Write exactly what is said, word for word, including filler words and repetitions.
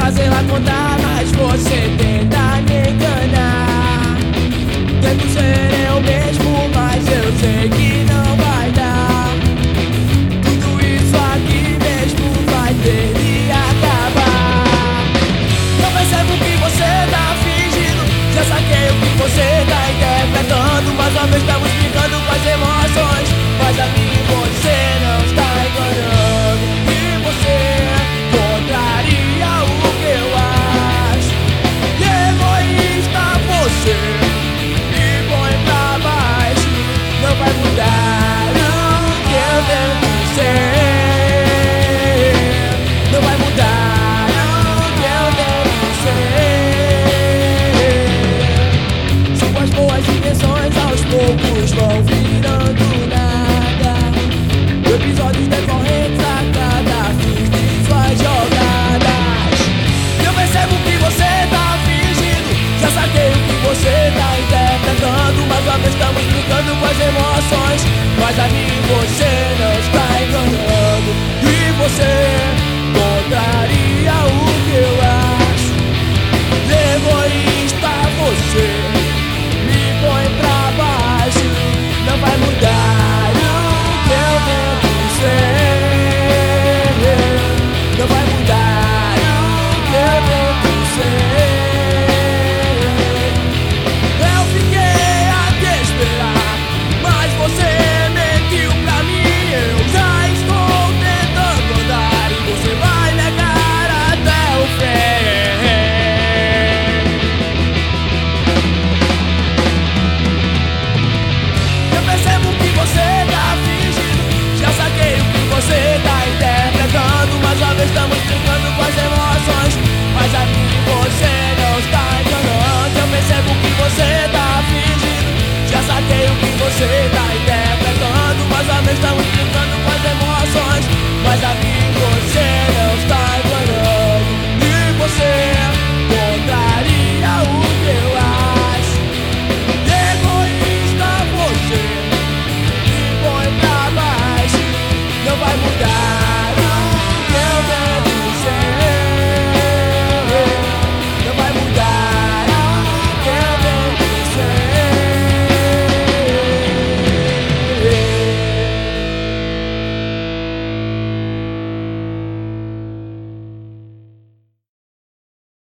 fazer ela contar, mas você tenta me enganar. Tento ser eu mesmo, mas eu sei que não vai dar. Tudo isso aqui mesmo vai ter de acabar. Eu percebo que você tá fingindo, já saquei o que você tá interpretando, mas ao mesmo estamos brincando com as emoções. Mas a mim você não está enganando, e você contraria o que eu acho. E egoísta você me põe pra baixo. Não vai mudar o que eu tento ser. Não vai mudar o que eu tento ser. Suas boas intenções aos poucos vão virando nada. Episódios decorrentes a cada fim de suas jogadas. Eu percebo que você tá fingindo, já saquei o que você tá interpretando, mas ao mesmo estamos brincando com as emoções. Mas a minha